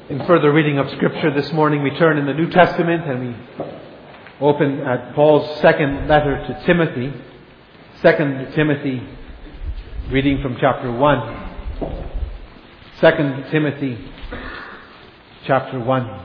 In further reading of Scripture this morning, we turn in the New Testament and we open at Paul's second letter to Timothy. 2 Timothy, reading from chapter 1. 2 Timothy, chapter 1.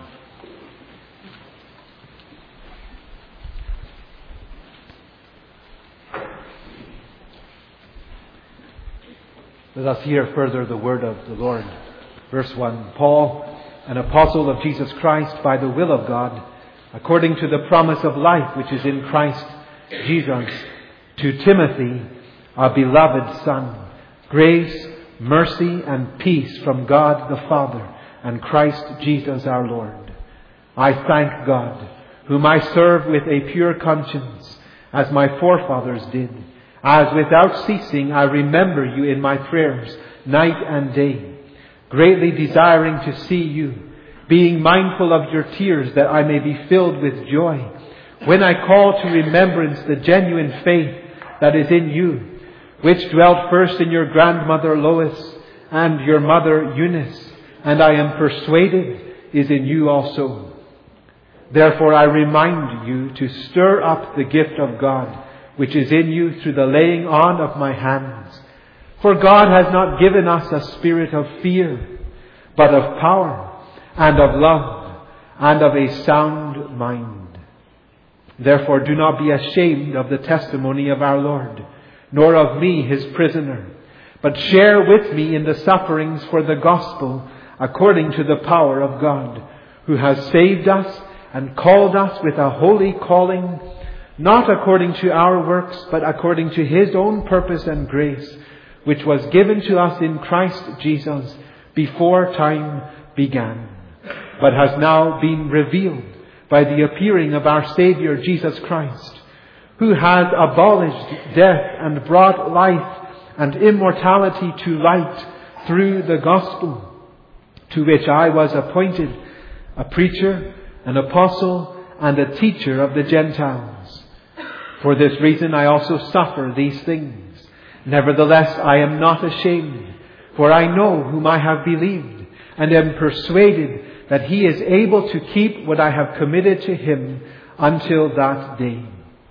Let us hear further the word of the Lord. Verse 1. Paul, an apostle of Jesus Christ by the will of God, according to the promise of life which is in Christ Jesus, to Timothy, our beloved Son, grace, mercy, and peace from God the Father and Christ Jesus our Lord. I thank God, whom I serve with a pure conscience, as my forefathers did, as without ceasing I remember you in my prayers night and day, greatly desiring to see you, being mindful of your tears, that I may be filled with joy, when I call to remembrance the genuine faith that is in you, which dwelt first in your grandmother Lois and your mother Eunice, and I am persuaded is in you also. Therefore I remind you to stir up the gift of God, which is in you through the laying on of my hands. For God has not given us a spirit of fear, but of power and of love and of a sound mind. Therefore do not be ashamed of the testimony of our Lord, nor of me, his prisoner, but share with me in the sufferings for the gospel according to the power of God, who has saved us and called us with a holy calling, not according to our works, but according to his own purpose and grace, which was given to us in Christ Jesus before time began, but has now been revealed by the appearing of our Saviour Jesus Christ, who has abolished death and brought life and immortality to light through the gospel, to which I was appointed a preacher, an apostle, and a teacher of the Gentiles. For this reason I also suffer these things. Nevertheless, I am not ashamed, for I know whom I have believed, and am persuaded that he is able to keep what I have committed to him until that day.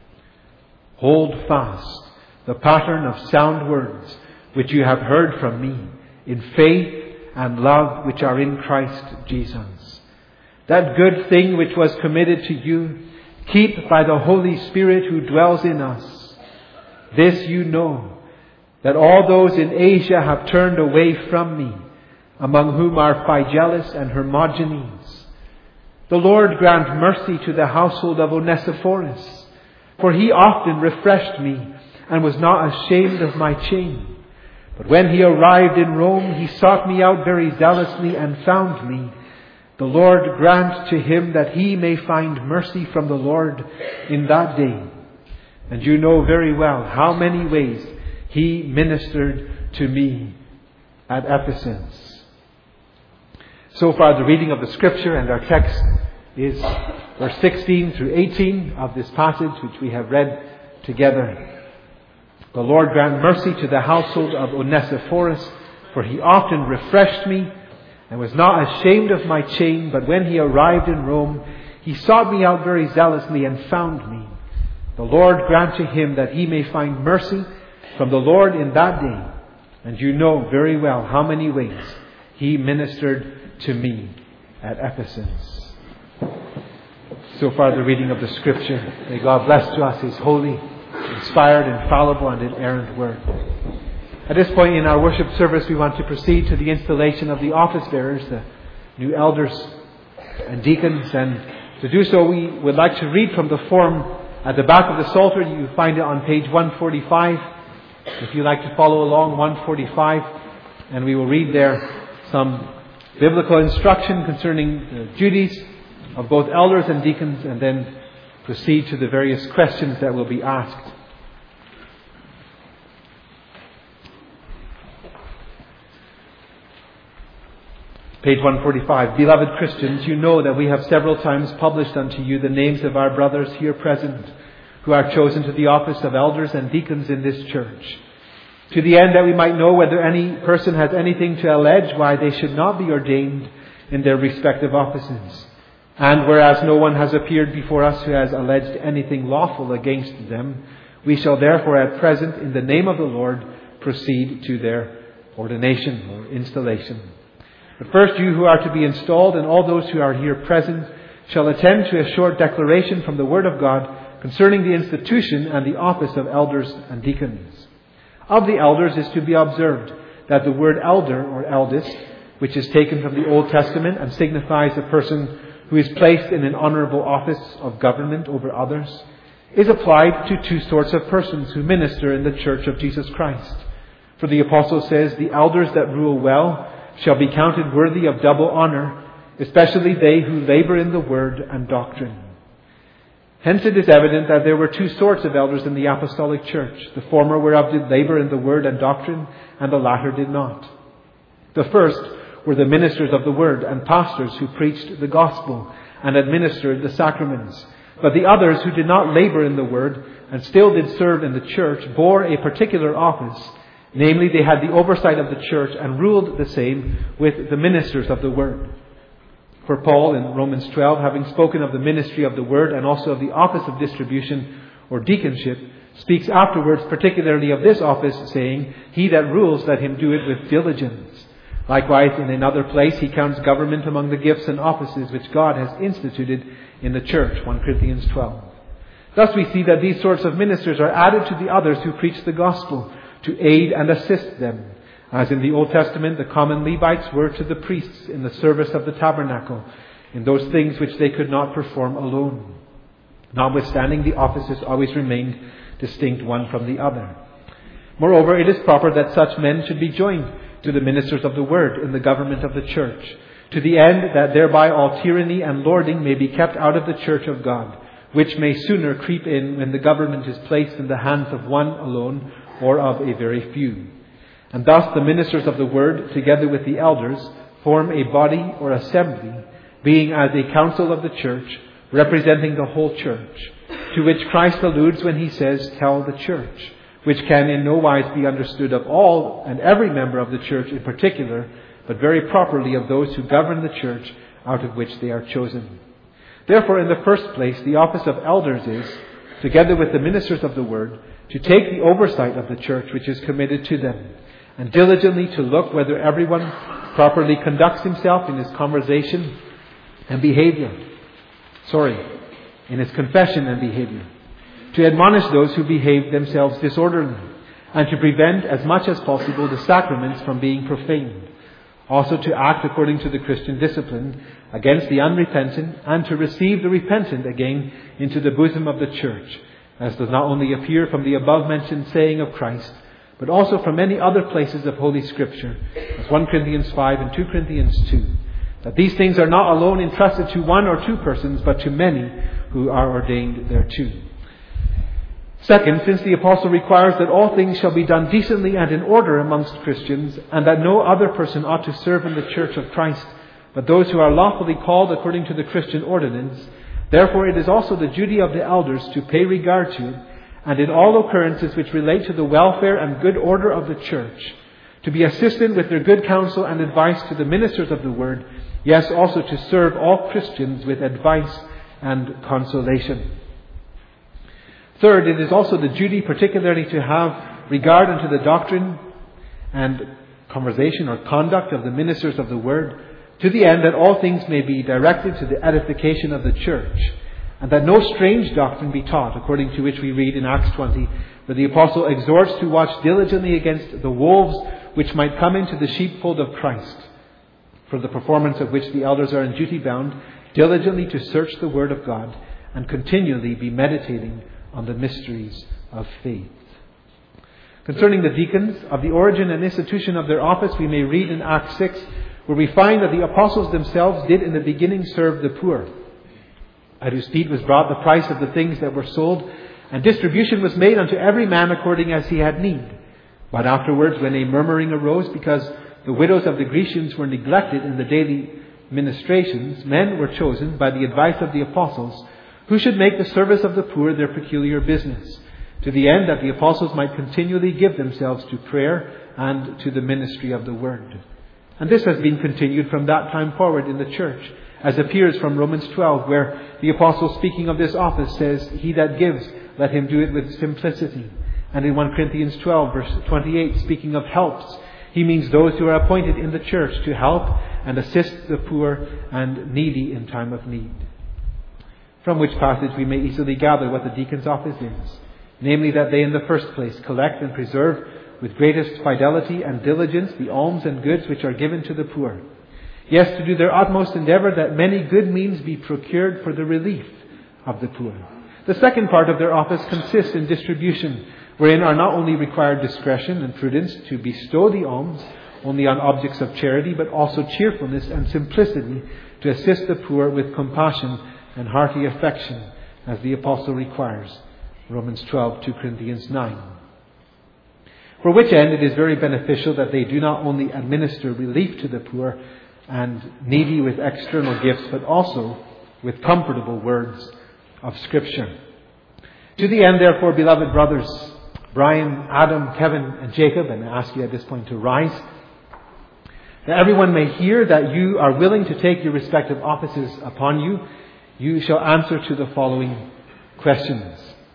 Hold fast the pattern of sound words which you have heard from me, in faith and love which are in Christ Jesus. That good thing which was committed to you, keep by the Holy Spirit who dwells in us. This you know, that all those in Asia have turned away from me, among whom are Phygelus and Hermogenes. The Lord grant mercy to the household of Onesiphorus, for he often refreshed me and was not ashamed of my chain. But when he arrived in Rome, he sought me out very zealously and found me. The Lord grant to him that he may find mercy from the Lord in that day. And you know very well how many ways he ministered to me at Ephesus. So far the reading of the Scripture, and our text is verse 16 through 18 of this passage which we have read together. The Lord grant mercy to the household of Onesiphorus, for he often refreshed me and was not ashamed of my chain, but when he arrived in Rome, he sought me out very zealously and found me. The Lord grant to him that he may find mercy from the Lord in that day. And you know very well how many ways he ministered to me at Ephesus. So far the reading of the Scripture. May God bless to us his holy, inspired, infallible, and inerrant word. At this point in our worship service, we want to proceed to the installation of the office bearers, the new elders and deacons. And to do so, we would like to read from the form at the back of the Psalter. You find it on page 145. If you'd like to follow along, 145. And we will read there some biblical instruction concerning the duties of both elders and deacons, and then proceed to the various questions that will be asked. Page 145. Beloved Christians, you know that we have several times published unto you the names of our brothers here present, who are chosen to the office of elders and deacons in this church, to the end that we might know whether any person has anything to allege why they should not be ordained, in their respective offices. And whereas no one has appeared before us who has alleged anything lawful against them, we shall therefore at present, in the name of the Lord, proceed to their ordination or installation. But first, you who are to be installed and all those who are here present shall attend to a short declaration from the Word of God concerning the institution and the office of elders and deacons. Of the elders is to be observed that the word elder or eldest, which is taken from the Old Testament and signifies a person who is placed in an honourable office of government over others, is applied to two sorts of persons who minister in the Church of Jesus Christ. For the Apostle says, "The elders that rule well shall be counted worthy of double honour, especially they who labour in the word and doctrine." Hence it is evident that there were two sorts of elders in the apostolic church. The former whereof did labour in the word and doctrine, and the latter did not. The first were the ministers of the word and pastors who preached the gospel and administered the sacraments. But the others who did not labour in the word and still did serve in the church bore a particular office. Namely, they had the oversight of the church and ruled the same with the ministers of the word. For Paul in Romans 12, having spoken of the ministry of the word and also of the office of distribution or deaconship, speaks afterwards particularly of this office, saying, "He that rules, let him do it with diligence." Likewise, in another place, he counts government among the gifts and offices which God has instituted in the church, 1 Corinthians 12. Thus we see that these sorts of ministers are added to the others who preach the gospel to aid and assist them. As in the Old Testament, the common Levites were to the priests in the service of the tabernacle, in those things which they could not perform alone. Notwithstanding, the offices always remained distinct one from the other. Moreover, it is proper that such men should be joined to the ministers of the word in the government of the church, to the end that thereby all tyranny and lording may be kept out of the church of God, which may sooner creep in when the government is placed in the hands of one alone or of a very few. And thus the ministers of the word, together with the elders, form a body or assembly, being as a council of the church, representing the whole church, to which Christ alludes when he says, "Tell the church," which can in no wise be understood of all and every member of the church in particular, but very properly of those who govern the church out of which they are chosen. Therefore, in the first place, the office of elders is, together with the ministers of the word, to take the oversight of the church which is committed to them, and diligently to look whether everyone properly conducts himself in his conversation and behavior. In his confession and behavior. To admonish those who behave themselves disorderly, and to prevent as much as possible the sacraments from being profaned. Also to act according to the Christian discipline against the unrepentant, and to receive the repentant again into the bosom of the church, as does not only appear from the above-mentioned saying of Christ, but also from many other places of Holy Scripture, as 1 Corinthians 5 and 2 Corinthians 2, that these things are not alone entrusted to one or two persons, but to many who are ordained thereto. Second, since the Apostle requires that all things shall be done decently and in order amongst Christians, and that no other person ought to serve in the church of Christ, but those who are lawfully called according to the Christian ordinance, therefore it is also the duty of the elders to pay regard to it, and in all occurrences which relate to the welfare and good order of the church, to be assistant with their good counsel and advice to the ministers of the word, yes, also to serve all Christians with advice and consolation. Third, it is also the duty particularly to have regard unto the doctrine and conversation or conduct of the ministers of the word, to the end that all things may be directed to the edification of the church, and that no strange doctrine be taught, according to which we read in Acts 20, where the Apostle exhorts to watch diligently against the wolves which might come into the sheepfold of Christ, for the performance of which the elders are in duty bound, diligently to search the word of God, and continually be meditating on the mysteries of faith. Concerning the deacons, of the origin and institution of their office, we may read in Acts 6, where we find that the apostles themselves did in the beginning serve the poor, at whose feet was brought the price of the things that were sold, and distribution was made unto every man according as he had need. But afterwards, when a murmuring arose because the widows of the Grecians were neglected in the daily ministrations, men were chosen by the advice of the apostles, who should make the service of the poor their peculiar business, to the end that the apostles might continually give themselves to prayer and to the ministry of the word. And this has been continued from that time forward in the church, as appears from Romans 12, where the apostle, speaking of this office, says, "He that gives, let him do it with simplicity." And in 1 Corinthians 12, verse 28, speaking of helps, he means those who are appointed in the church to help and assist the poor and needy in time of need. From which passage we may easily gather what the deacon's office is, namely that they in the first place collect and preserve with greatest fidelity and diligence the alms and goods which are given to the poor. Yes, to do their utmost endeavour that many good means be procured for the relief of the poor. The second part of their office consists in distribution, wherein are not only required discretion and prudence to bestow the alms only on objects of charity, but also cheerfulness and simplicity to assist the poor with compassion and hearty affection, as the apostle requires. Romans 12, 2 Corinthians 9. For which end it is very beneficial that they do not only administer relief to the poor and needy with external gifts, but also with comfortable words of Scripture. To the end, therefore, beloved brothers, Brian, Adam, Kevin, and Jacob, and I ask you at this point to rise, that everyone may hear that you are willing to take your respective offices upon you, you shall answer to the following questions.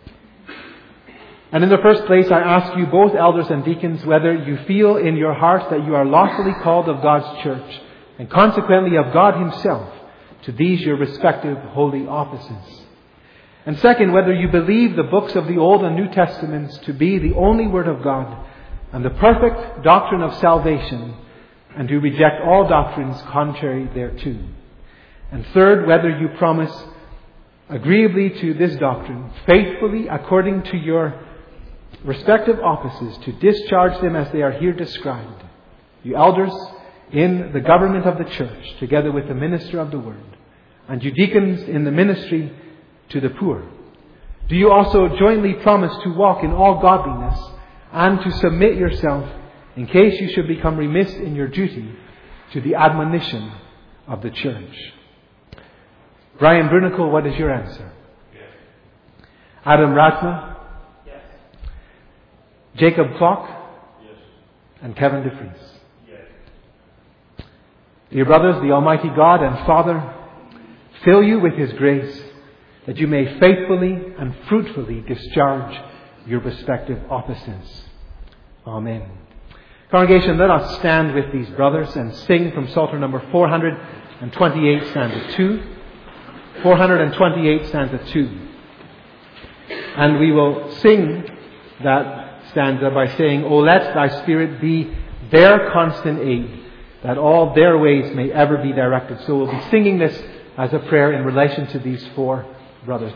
And in the first place, I ask you, both elders and deacons, whether you feel in your hearts that you are lawfully called of God's church, and consequently of God Himself, to these your respective holy offices. And second, whether you believe the books of the Old and New Testaments to be the only Word of God and the perfect doctrine of salvation, and do reject all doctrines contrary thereto. And third, whether you promise agreeably to this doctrine, faithfully according to your respective offices, to discharge them as they are here described. You elders in the government of the church, together with the minister of the word, and you deacons in the ministry to the poor. Do you also jointly promise to walk in all godliness and to submit yourself, in case you should become remiss in your duty, to the admonition of the church? Brian Brunicle, what is your answer? Yes. Adam Ratzma? Yes. Jacob Clark? Yes. And Kevin DeFries? Yes. Dear brothers, the Almighty God and Father fill you with His grace, that you may faithfully and fruitfully discharge your respective offices. Amen. Congregation, let us stand with these brothers and sing from Psalter number 428, stanza 2. 428, stanza 2. And we will sing that stanza by saying, "O let thy Spirit be their constant aid, that all their ways may ever be directed." So we'll be singing this as a prayer in relation to these four brothers.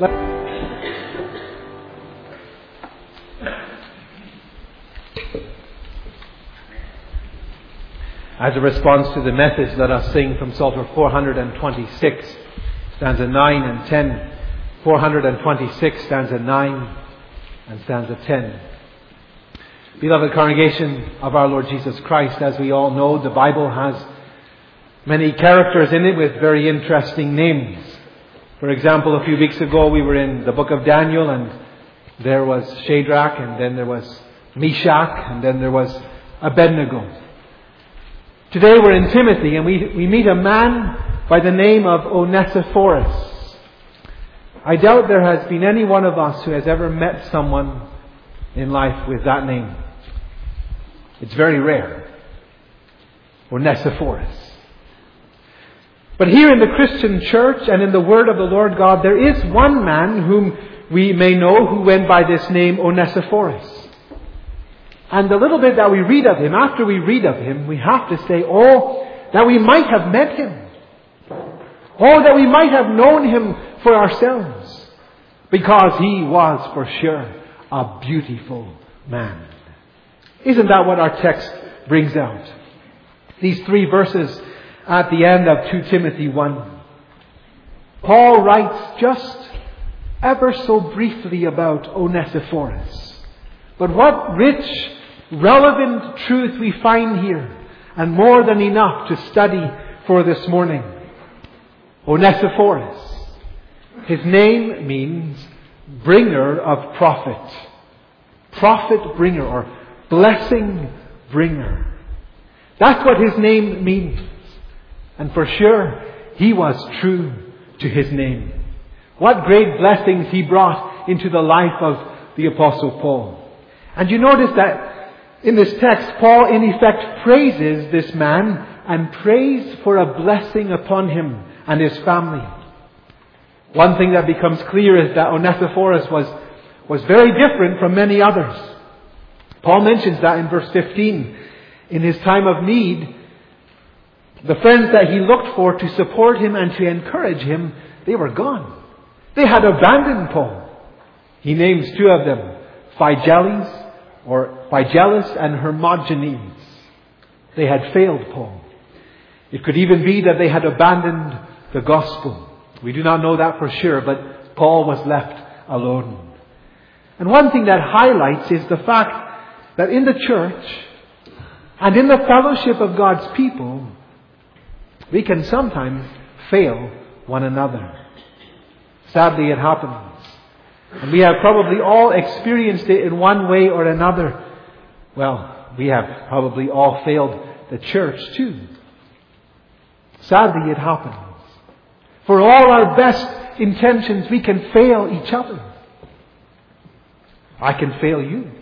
As a response to the message, let us sing from Psalter 426, stanza 9 and 10. 426, stanza 9 and stanza 10. Beloved congregation of our Lord Jesus Christ, as we all know, the Bible has many characters in it with very interesting names. For example, a few weeks ago we were in the book of Daniel, and there was Shadrach, and then there was Meshach, and then there was Abednego. Today we're in Timothy, and we meet a man by the name of Onesiphorus. I doubt there has been any one of us who has ever met someone in life with that name. It's very rare. Onesiphorus. But here in the Christian church and in the Word of the Lord God, there is one man whom we may know who went by this name, Onesiphorus. And the little bit that we read of him, after we read of him, we have to say, oh, that we might have met him. Oh, that we might have known him for ourselves. Because he was, for sure, a beautiful man. Isn't that what our text brings out? These 3 verses at the end of 2 Timothy 1. Paul writes just ever so briefly about Onesiphorus. But what rich, relevant truth we find here, and more than enough to study for this morning. Onesiphorus. His name means bringer of profit. Profit bringer, or blessing bringer. That's what his name means. And for sure, he was true to his name. What great blessings he brought into the life of the Apostle Paul. And you notice that in this text, Paul in effect praises this man and prays for a blessing upon him and his family. One thing that becomes clear is that Onesiphorus was very different from many others. Paul mentions that in verse 15. In his time of need, the friends that he looked for to support him and to encourage him, they were gone. They had abandoned Paul. He names two of them, Phygellus and Hermogenes. They had failed Paul. It could even be that they had abandoned the gospel. We do not know that for sure, but Paul was left alone. And one thing that highlights is the fact that in the church and in the fellowship of God's people, we can sometimes fail one another. Sadly, it happens. And we have probably all experienced it in one way or another. Well, we have probably all failed the church too. Sadly, it happens. For all our best intentions, we can fail each other. I can fail you.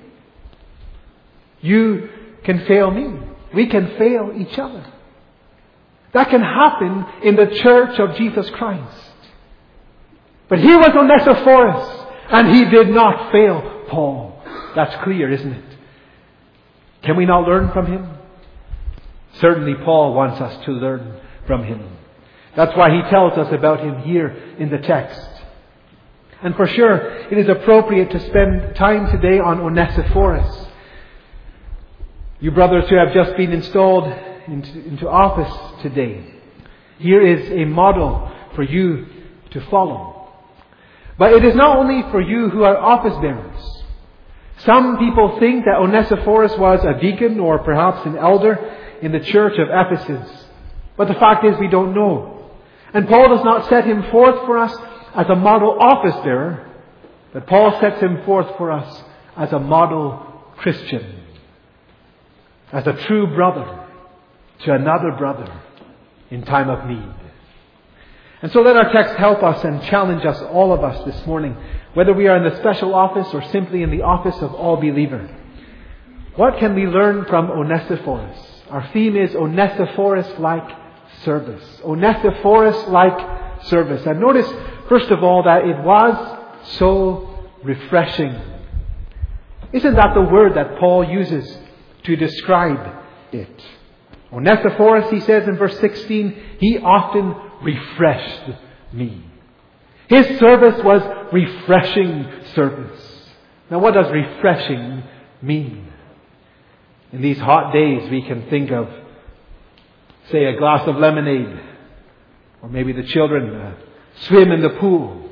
You can fail me. We can fail each other. That can happen in the church of Jesus Christ. But here was Onesiphorus, and he did not fail Paul. That's clear, isn't it? Can we not learn from him? Certainly Paul wants us to learn from him. That's why he tells us about him here in the text. And for sure, it is appropriate to spend time today on Onesiphorus. You brothers who have just been installed into office today, here is a model for you to follow. But it is not only for you who are office bearers. Some people think that Onesiphorus was a deacon or perhaps an elder in the church of Ephesus. But the fact is we don't know. And Paul does not set him forth for us as a model office bearer, but Paul sets him forth for us as a model Christian, as a true brother to another brother in time of need. And so let our text help us and challenge us, all of us this morning, whether we are in the special office or simply in the office of all believer. What can we learn from Onesiphorus? Our theme is Onesiphorus-like service. Onesiphorus-like service. And notice, first of all, that it was so refreshing. Isn't that the word that Paul uses to describe it? Onesiphorus, he says in verse 16, he often refreshed me. His service was refreshing service. Now what does refreshing mean? In these hot days we can think of, say, a glass of lemonade, or maybe the children swim in the pool,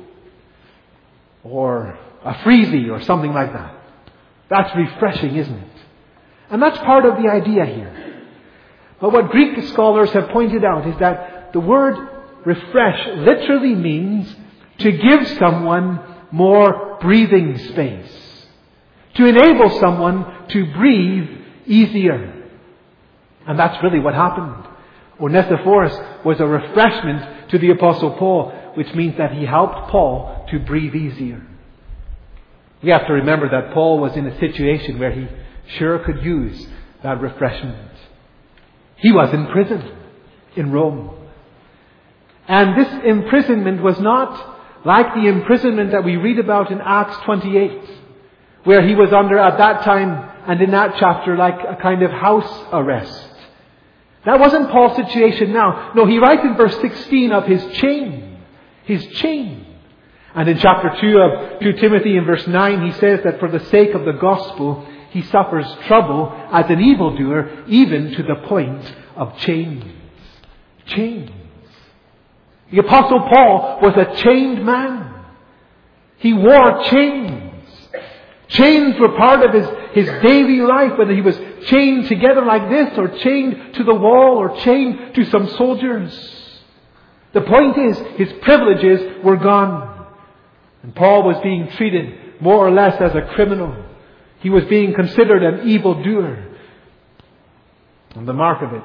or a freezy or something like that. That's refreshing, isn't it? And that's part of the idea here. But what Greek scholars have pointed out is that the word refresh literally means to give someone more breathing space, to enable someone to breathe easier. And that's really what happened. Onesiphorus was a refreshment to the Apostle Paul, which means that he helped Paul to breathe easier. We have to remember that Paul was in a situation where he sure could use that refreshment. He was in prison in Rome. And this imprisonment was not like the imprisonment that we read about in Acts 28, where he was under at that time and in that chapter like a kind of house arrest. That wasn't Paul's situation now. No, he writes in verse 16 of his chain. His chain. And in chapter 2 of 2 Timothy in verse 9, he says that for the sake of the gospel, he suffers trouble as an evildoer, even to the point of chains. Chains. The Apostle Paul was a chained man. He wore chains. Chains were part of his daily life, whether he was chained together like this, or chained to the wall, or chained to some soldiers. The point is, his privileges were gone. And Paul was being treated more or less as a criminal. He was being considered an evildoer. And the mark of it,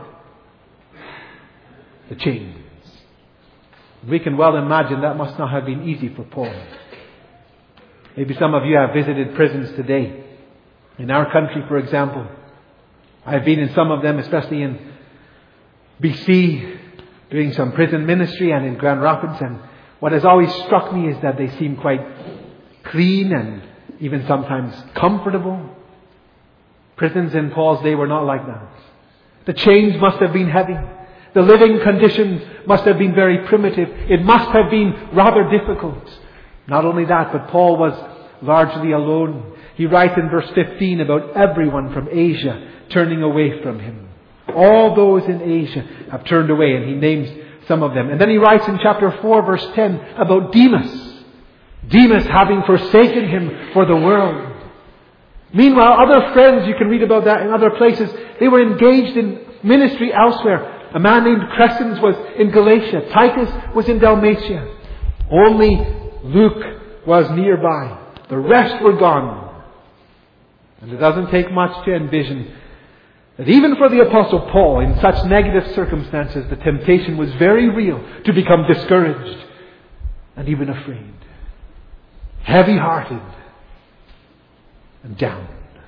the chains. We can well imagine that must not have been easy for Paul. Maybe some of you have visited prisons today. In our country, for example, I have been in some of them, especially in BC, doing some prison ministry, and in Grand Rapids. And what has always struck me is that they seem quite clean and even sometimes comfortable. Prisons in Paul's day were not like that. The chains must have been heavy. The living conditions must have been very primitive. It must have been rather difficult. Not only that, but Paul was largely alone. He writes in verse 15 about everyone from Asia turning away from him. All those in Asia have turned away, and he names some of them. And then he writes in chapter 4, verse 10 about Demas. Demas having forsaken him for the world. Meanwhile, other friends, you can read about that in other places, they were engaged in ministry elsewhere. A man named Crescens was in Galatia. Titus was in Dalmatia. Only Luke was nearby. The rest were gone. And it doesn't take much to envision that even for the Apostle Paul, in such negative circumstances, the temptation was very real to become discouraged and even afraid. Heavy-hearted and down.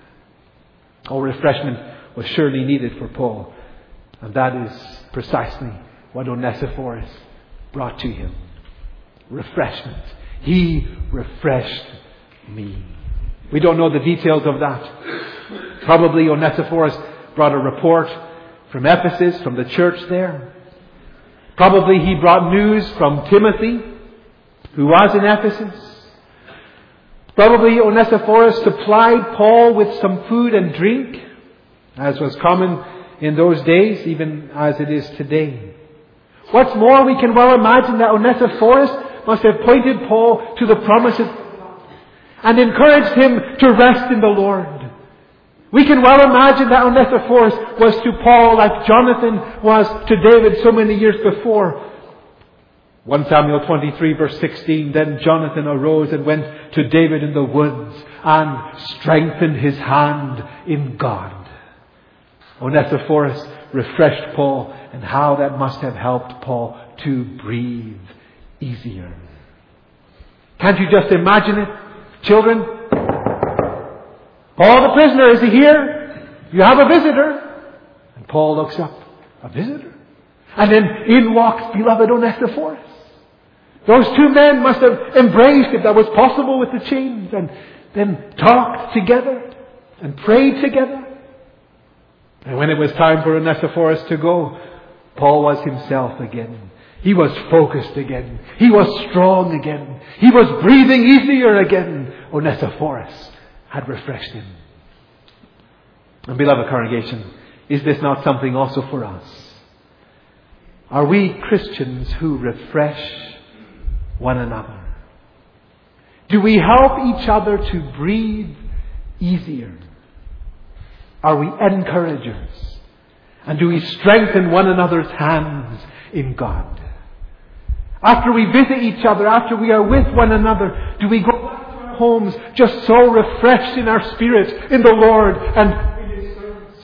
Oh, refreshment was surely needed for Paul. And that is precisely what Onesiphorus brought to him. Refreshment. He refreshed me. We don't know the details of that. Probably Onesiphorus brought a report from Ephesus, from the church there. Probably he brought news from Timothy, who was in Ephesus. Probably Onesiphorus supplied Paul with some food and drink, as was common in those days, even as it is today. What's more, we can well imagine that Onesiphorus must have pointed Paul to the promises of God and encouraged him to rest in the Lord. We can well imagine that Onesiphorus was to Paul like Jonathan was to David so many years before. 1 Samuel 23 verse 16, then Jonathan arose and went to David in the woods and strengthened his hand in God. Onesiphorus refreshed Paul, and how that must have helped Paul to breathe easier. Can't you just imagine it? Children, Paul the prisoner, is he here? You have a visitor. And Paul looks up. A visitor? And then in walks beloved Onesiphorus. Those two men must have embraced, if that was possible, with the chains, and then talked together and prayed together. And when it was time for Onesiphorus to go, Paul was himself again. He was focused again. He was strong again. He was breathing easier again. Onesiphorus had refreshed him. And beloved congregation, is this not something also for us? Are we Christians who refresh one another? Do we help each other to breathe easier? Are we encouragers? And do we strengthen one another's hands in God? After we visit each other, after we are with one another, do we go back to our homes just so refreshed in our spirit, in the Lord and in His service?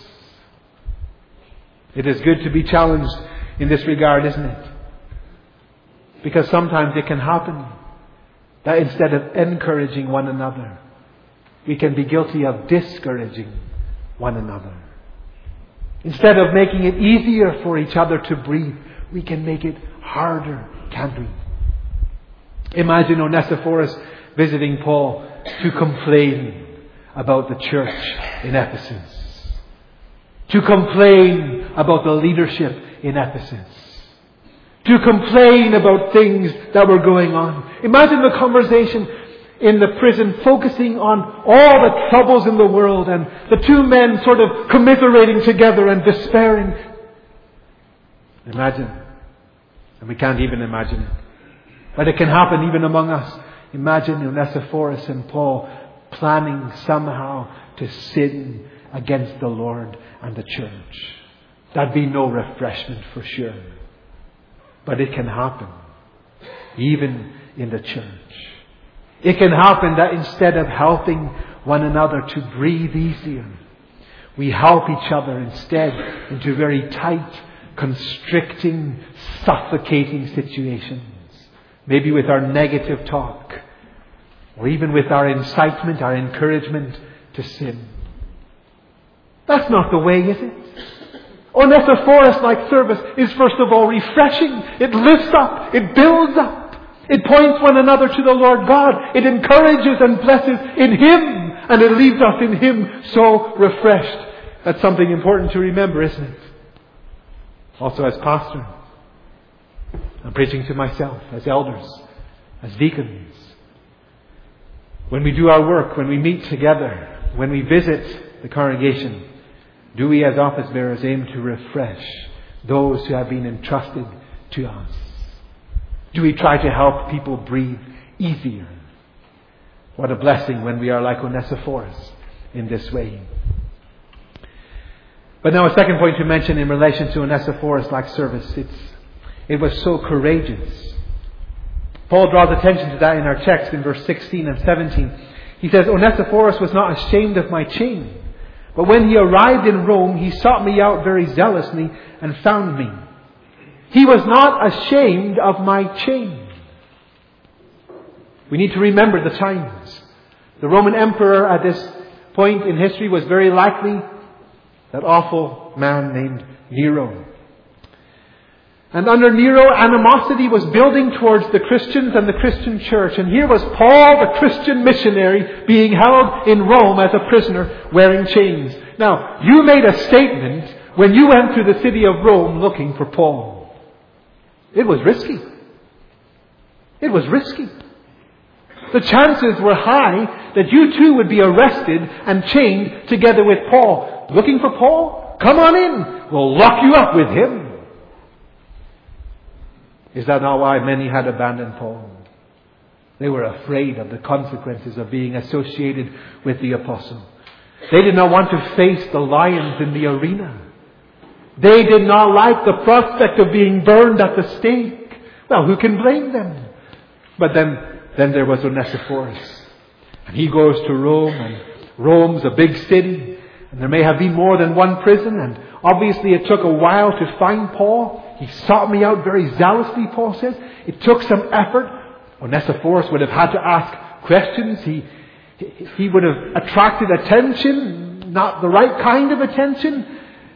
It is good to be challenged in this regard, isn't it? Because sometimes it can happen that instead of encouraging one another, we can be guilty of discouraging one another. Instead of making it easier for each other to breathe, we can make it harder, can't we? Imagine Onesiphorus visiting Paul to complain about the church in Ephesus. To complain about the leadership in Ephesus. To complain about things that were going on. Imagine the conversation in the prison focusing on all the troubles in the world, and the two men sort of commiserating together and despairing. Imagine. And we can't even imagine it. But it can happen even among us. Imagine Onesiphorus and Paul planning somehow to sin against the Lord and the church. That'd be no refreshment for sure. But it can happen. Even in the church. It can happen that instead of helping one another to breathe easier, We help each other instead into very tight, constricting, suffocating situations. Maybe with our negative talk, or even with our incitement, our encouragement to sin. That's not the way, is it? Onesiphorus-like service is first of all refreshing. It lifts up. It builds up. It points one another to the Lord God. It encourages and blesses in Him. And it leaves us in Him so refreshed. That's something important to remember, isn't it? Also as pastor, I'm preaching to myself, as elders, as deacons. When we do our work, when we meet together, when we visit the congregation, do we as office bearers aim to refresh those who have been entrusted to us? Do we try to help people breathe easier? What a blessing when we are like Onesiphorus in this way. But now a second point to mention in relation to Onesiphorus-like service. It was so courageous. Paul draws attention to that in our text in verse 16 and 17. He says, Onesiphorus was not ashamed of my chain, but when he arrived in Rome, he sought me out very zealously and found me. He was not ashamed of my chain. We need to remember the times. The Roman emperor at this point in history was very likely that awful man named Nero. And under Nero, animosity was building towards the Christians and the Christian church. And here was Paul, the Christian missionary, being held in Rome as a prisoner, wearing chains. Now, you made a statement when you went through the city of Rome looking for Paul. It was risky. It was risky. The chances were high that you too would be arrested and chained together with Paul. Looking for Paul? Come on in. We'll lock you up with him. Is that not why many had abandoned Paul? They were afraid of the consequences of being associated with the apostle. They did not want to face the lions in the arena. They did not like the prospect of being burned at the stake. Well, who can blame them? But then there was Onesiphorus. And he goes to Rome, and Rome's a big city. And there may have been more than one prison, and obviously it took a while to find Paul. He sought me out very zealously, Paul says. It took some effort. Onesiphorus would have had to ask questions. He would have attracted attention, not the right kind of attention.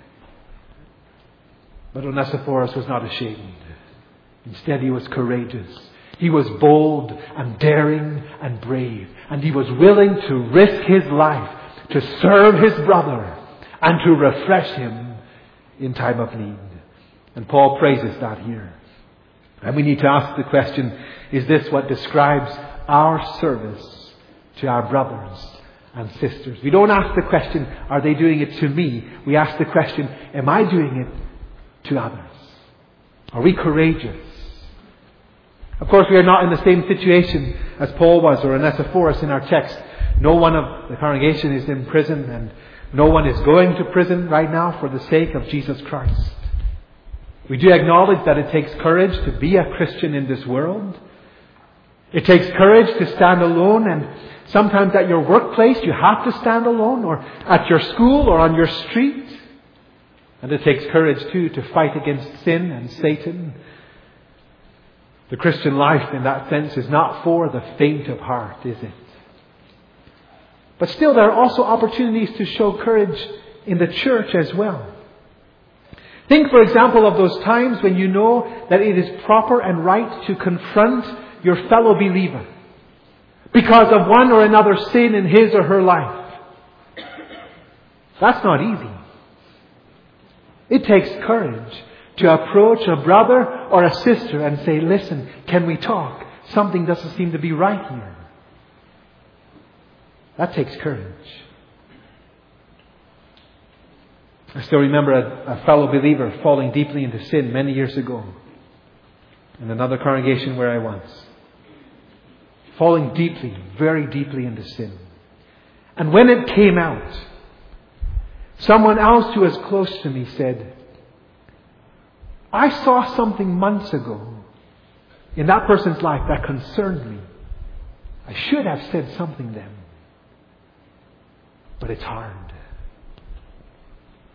But Onesiphorus was not ashamed. Instead, he was courageous. He was bold and daring and brave. And he was willing to risk his life to serve his brother and to refresh him in time of need. And Paul praises that here. And we need to ask the question, is this what describes our service to our brothers and sisters? We don't ask the question, are they doing it to me? We ask the question, am I doing it to others? Are we courageous? Of course, we are not in the same situation as Paul was or Onesiphorus in our text. No one of the congregation is in prison, and no one is going to prison right now for the sake of Jesus Christ. We do acknowledge that it takes courage to be a Christian in this world. It takes courage to stand alone, and sometimes at your workplace you have to stand alone, or at your school or on your street. And it takes courage too to fight against sin and Satan. The Christian life in that sense is not for the faint of heart, is it? But still, there are also opportunities to show courage in the church as well. Think, for example, of those times when you know that it is proper and right to confront your fellow believer because of one or another sin in his or her life. That's not easy. It takes courage to approach a brother or a sister and say, listen, can we talk? Something doesn't seem to be right here. That takes courage. I still remember a fellow believer falling deeply into sin many years ago in another congregation where I was. Falling deeply, very deeply into sin. And when it came out, someone else who was close to me said, I saw something months ago in that person's life that concerned me. I should have said something then. But it's hard.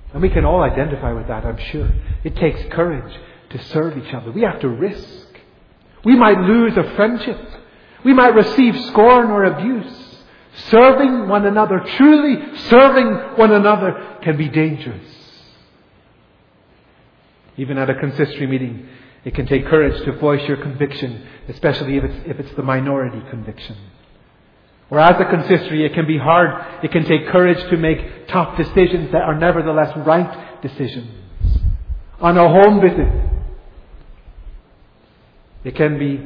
And we can all identify with that, I'm sure. It takes courage to serve each other. We have to risk. We might lose a friendship. We might receive scorn or abuse. Serving one another, truly serving one another, can be dangerous. Even at a consistory meeting, it can take courage to voice your conviction, especially if it's the minority conviction. Or as a consistory, it can be hard. It can take courage to make tough decisions that are nevertheless right decisions. On a home visit, it can be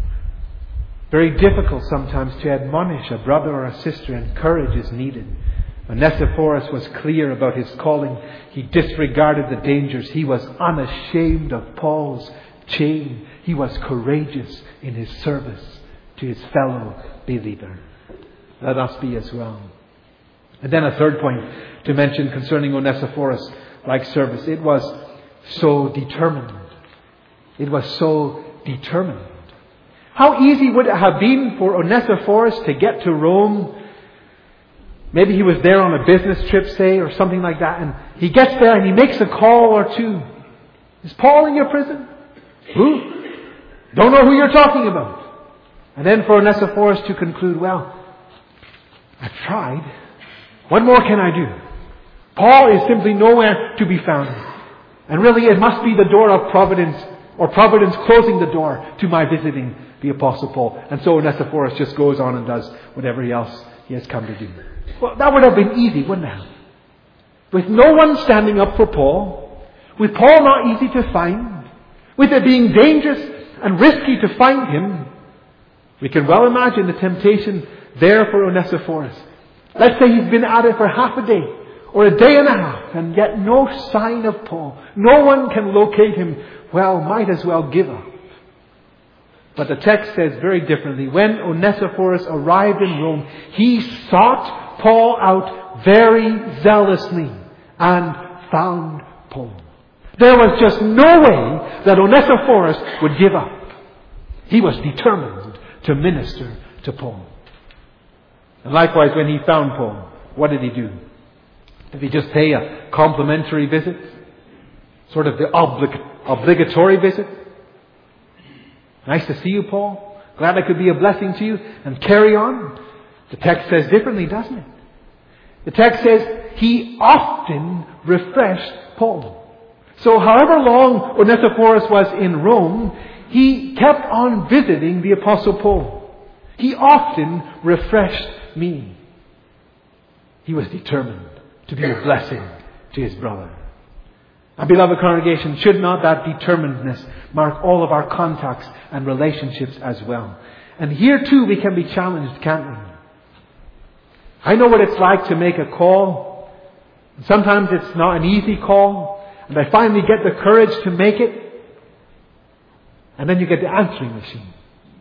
very difficult sometimes to admonish a brother or a sister, and courage is needed. Onesiphorus was clear about his calling. He disregarded the dangers. He was unashamed of Paul's chain. He was courageous in his service to his fellow believer. Let us be as well. And then a third point to mention concerning Onesiphorus' like service. It was so determined. It was so determined. How easy would it have been for Onesiphorus to get to Rome? Maybe he was there on a business trip, say, or something like that, and he gets there and he makes a call or two. Is Paul in your prison? Who? Don't know who you're talking about. And then for Onesiphorus to conclude, well, I've tried. What more can I do? Paul is simply nowhere to be found. And really it must be the door of providence, or providence closing the door to my visiting the Apostle Paul. And so Onesiphorus just goes on and does whatever else he has come to do. Well, that would have been easy, wouldn't it? With no one standing up for Paul, with Paul not easy to find, with it being dangerous and risky to find him, we can well imagine the temptation there for Onesiphorus. Let's say he's been at it for half a day or a day and a half, and yet no sign of Paul. No one can locate him. Well, might as well give up. But the text says very differently. When Onesiphorus arrived in Rome, he sought Paul out very zealously and found Paul. There was just no way that Onesiphorus would give up. He was determined to minister to Paul. And likewise, when he found Paul, what did he do? Did he just pay a complimentary visit? Sort of the obligatory visit? Nice to see you, Paul. Glad I could be a blessing to you. And carry on. The text says differently, doesn't it? The text says he often refreshed Paul. So however long Onesiphorus was in Rome, he kept on visiting the Apostle Paul. He often refreshed me. He was determined to be a blessing to his brother. And beloved congregation, should not that determinedness mark all of our contacts and relationships as well? And here too we can be challenged, can't we? I know what it's like to make a call. Sometimes it's not an easy call. And I finally get the courage to make it. And then you get the answering machine.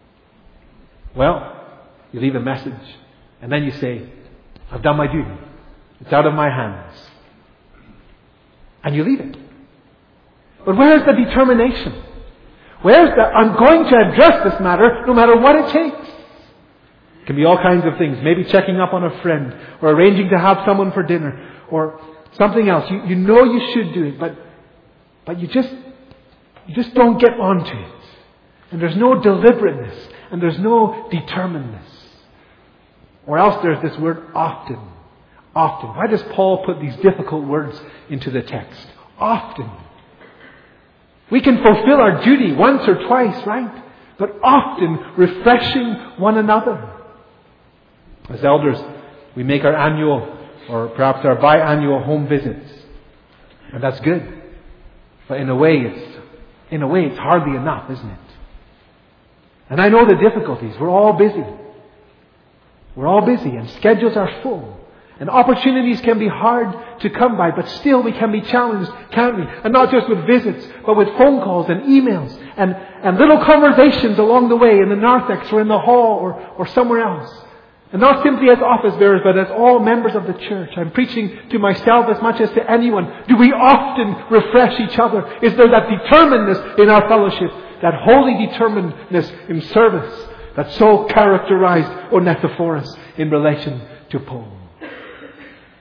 Well, you leave a message. And then you say, I've done my duty. It's out of my hands. And you leave it. But where's the determination? Where's the, I'm going to address this matter no matter what it takes? It can be all kinds of things. Maybe checking up on a friend, or arranging to have someone for dinner, or something else. You know you should do it, but you just don't get onto it. And there's no deliberateness, and there's no determinedness. Or else there's this word often. Often. Why does Paul put these difficult words into the text? Often. We can fulfill our duty once or twice, right? But often refreshing one another. As elders, we make our annual or perhaps our biannual home visits. And that's good. But in a way it's hardly enough, isn't it? And I know the difficulties. We're all busy. We're all busy and schedules are full. And opportunities can be hard to come by, but still we can be challenged, can't we? And not just with visits, but with phone calls and emails and little conversations along the way in the narthex or in the hall or somewhere else. And not simply as office bearers, but as all members of the church. I'm preaching to myself as much as to anyone. Do we often refresh each other? Is there that determinedness in our fellowship, that holy determinedness in service that so characterized Onesiphorus in relation to Paul?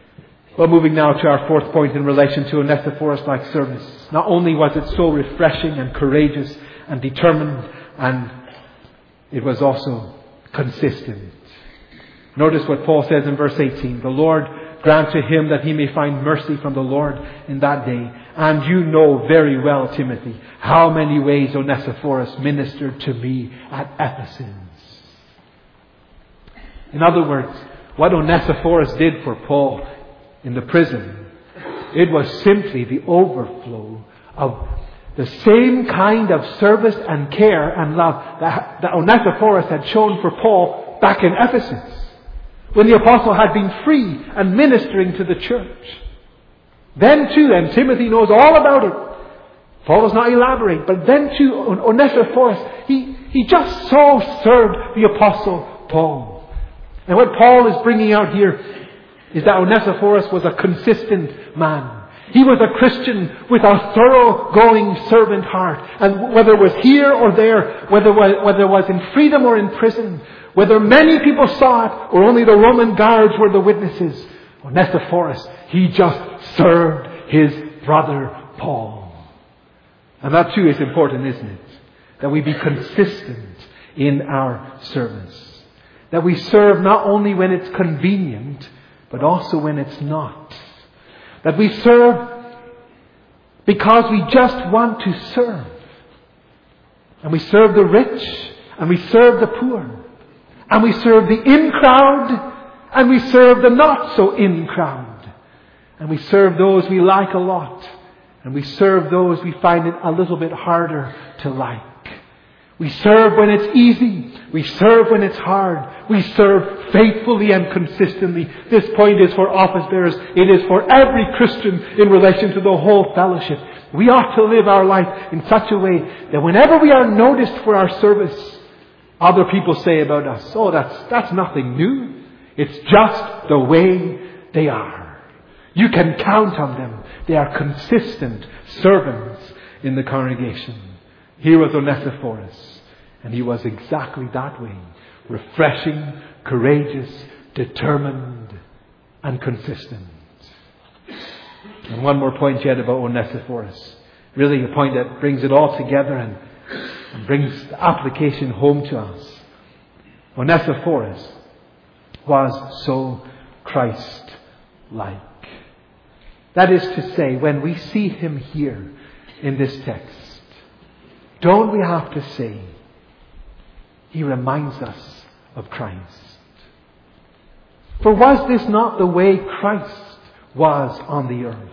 Well, moving now to our fourth point in relation to Onesiphorus-like service. Not only was it so refreshing and courageous and determined, and it was also consistent. Notice what Paul says in verse 18. The Lord grant to him that he may find mercy from the Lord in that day. And you know very well, Timothy, how many ways Onesiphorus ministered to me at Ephesus. In other words, what Onesiphorus did for Paul in the prison, it was simply the overflow of the same kind of service and care and love that Onesiphorus had shown for Paul back in Ephesus, when the apostle had been free and ministering to the church. Then too, and Timothy knows all about it. Paul does not elaborate, but then too, Onesiphorus, he just so served the apostle Paul. And what Paul is bringing out here is that Onesiphorus was a consistent man. He was a Christian with a thoroughgoing servant heart. And whether it was here or there, whether it was in freedom or in prison, whether many people saw it or only the Roman guards were the witnesses, Onesiphorus, he just served his brother Paul. And that too is important, isn't it? That we be consistent in our service. That we serve not only when it's convenient, but also when it's not. That we serve because we just want to serve. And we serve the rich, and we serve the poor. And we serve the in crowd, and we serve the not so in crowd. And we serve those we like a lot, and we serve those we find it a little bit harder to like. We serve when it's easy. We serve when it's hard. We serve faithfully and consistently. This point is for office bearers. It is for every Christian in relation to the whole fellowship. We ought to live our life in such a way that whenever we are noticed for our service, other people say about us, oh, that's nothing new. It's just the way they are. You can count on them. They are consistent servants in the congregation. Here was Onesiphorus, and he was exactly that way. Refreshing, courageous, determined, and consistent. And one more point yet about Onesiphorus. Really a point that brings it all together and brings the application home to us. Onesiphorus was so Christ-like. That is to say, when we see him here in this text, don't we have to say, he reminds us of Christ? For was this not the way Christ was on the earth?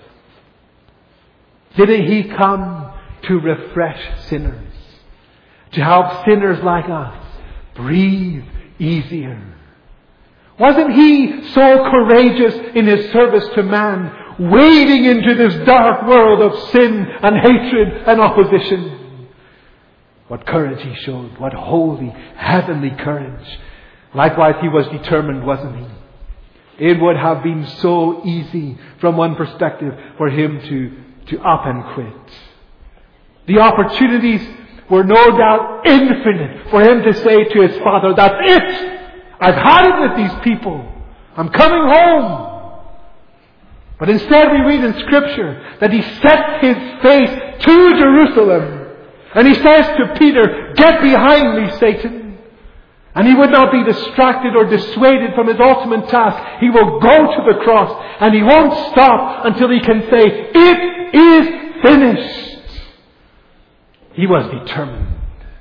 Didn't he come to refresh sinners? To help sinners like us breathe easier? Wasn't he so courageous in his service to man, wading into this dark world of sin and hatred and opposition? What courage he showed. What holy, heavenly courage. Likewise, he was determined, wasn't he? It would have been so easy from one perspective for him to up and quit. The opportunities were no doubt infinite for him to say to his father, that's it! I've had it with these people. I'm coming home. But instead we read in Scripture that he set his face to Jerusalem. And he says to Peter, get behind me, Satan. And he would not be distracted or dissuaded from his ultimate task. He will go to the cross, and he won't stop until he can say, it is finished. He was determined.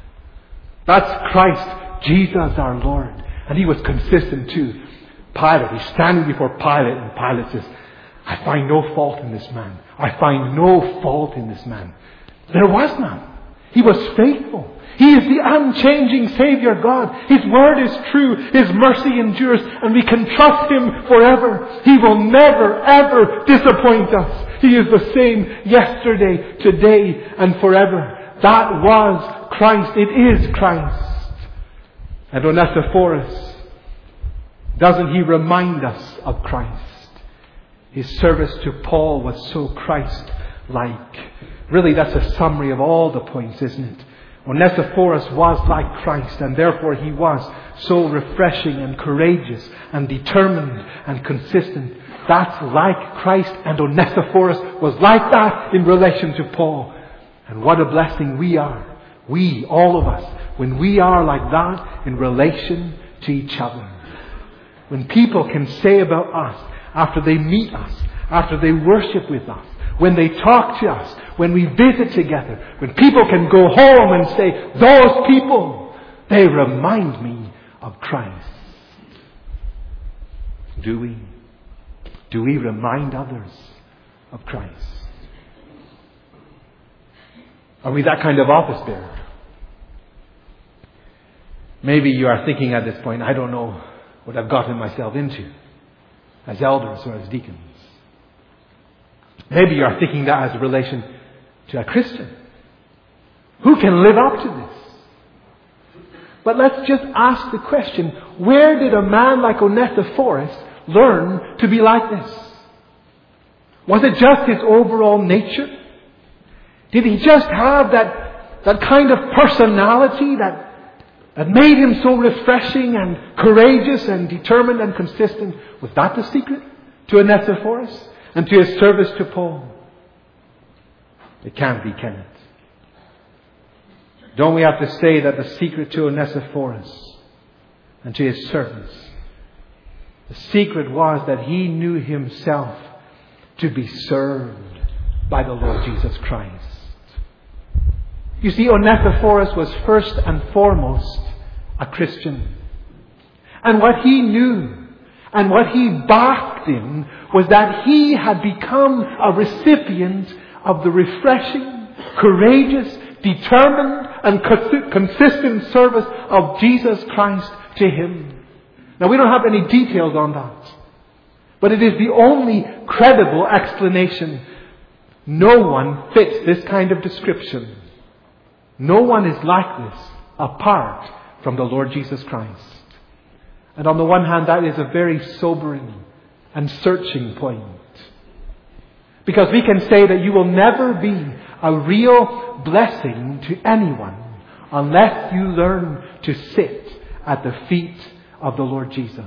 That's Christ, Jesus our Lord. And he was consistent too. Pilate, he's standing before Pilate, and Pilate says, I find no fault in this man. I find no fault in this man. There was none. He was faithful. He is the unchanging Savior God. His word is true. His mercy endures. And we can trust him forever. He will never, ever disappoint us. He is the same yesterday, today, and forever. That was Christ. It is Christ. And Onesiphorus, doesn't he remind us of Christ? His service to Paul was so Christ-like. Really, that's a summary of all the points, isn't it? Onesiphorus was like Christ, and therefore he was so refreshing and courageous and determined and consistent. That's like Christ, and Onesiphorus was like that in relation to Paul. And what a blessing we are. We, all of us, when we are like that in relation to each other. When people can say about us, after they meet us, after they worship with us, when they talk to us, when we visit together, when people can go home and say, those people, they remind me of Christ. Do we? Do we remind others of Christ? Are we that kind of office bearer? Maybe you are thinking at this point, I don't know what I've gotten myself into as elders or as deacons. Maybe you are thinking that as a relation to a Christian. Who can live up to this? But let's just ask the question, where did a man like Onesiphorus learn to be like this? Was it just his overall nature? Did he just have that kind of personality that made him so refreshing and courageous and determined and consistent? Was that the secret to Onesiphorus and to his service to Paul? It can't be, can it? Don't we have to say that the secret to Onesiphorus and to his service, the secret was that he knew himself to be served by the Lord Jesus Christ. You see, Onesiphorus was first and foremost a Christian. And what he knew and what he basked in was that he had become a recipient of the refreshing, courageous, determined and consistent service of Jesus Christ to him. Now, we don't have any details on that, but it is the only credible explanation. No one fits this kind of description. No one is like this apart from the Lord Jesus Christ. And on the one hand, that is a very sobering and searching point. Because we can say that you will never be a real blessing to anyone unless you learn to sit at the feet of the Lord Jesus.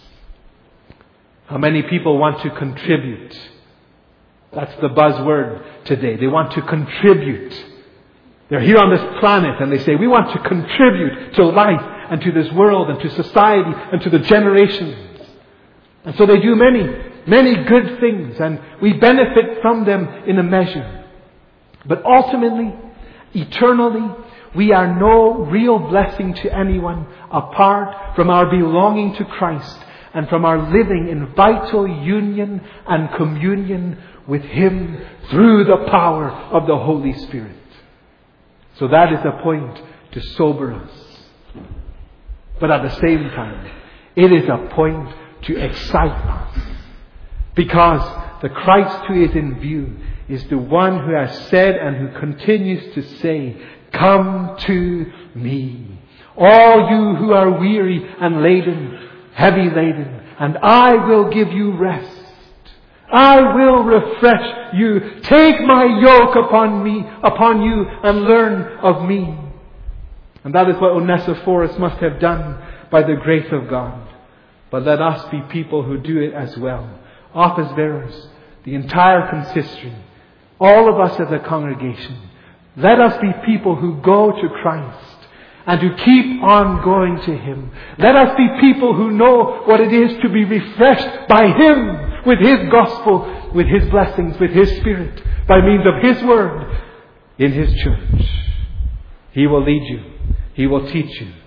How many people want to contribute? That's the buzzword today. They want to contribute. They're here on this planet and they say, we want to contribute to life and to this world and to society and to the generations. And so they do many good things and we benefit from them in a measure. But ultimately, eternally, we are no real blessing to anyone apart from our belonging to Christ and from our living in vital union and communion with Him through the power of the Holy Spirit. So that is a point to sober us. But at the same time, it is a point to excite us. Because the Christ who is in view is the one who has said and who continues to say, come to me, all you who are weary and laden, heavy laden, and I will give you rest. I will refresh you. Take my yoke upon you, and learn of me. And that is what Onesiphorus must have done by the grace of God. But let us be people who do it as well. Office bearers, the entire consistory, all of us as a congregation. Let us be people who go to Christ and who keep on going to Him. Let us be people who know what it is to be refreshed by Him with His gospel, with His blessings, with His Spirit, by means of His Word in His church. He will lead you. He will teach you.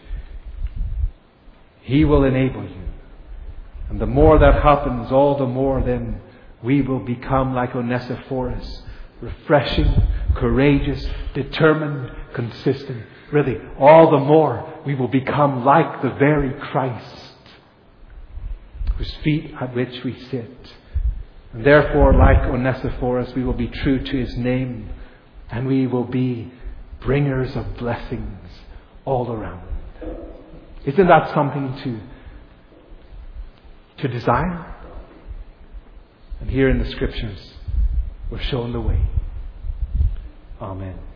He will enable you. And the more that happens, all the more then we will become like Onesiphorus, refreshing, courageous, determined, consistent. Really, all the more we will become like the very Christ, whose feet at which we sit. And therefore, like Onesiphorus, we will be true to His name, and we will be bringers of blessings all around. Isn't that something to desire? And here in the Scriptures, we're shown the way. Amen.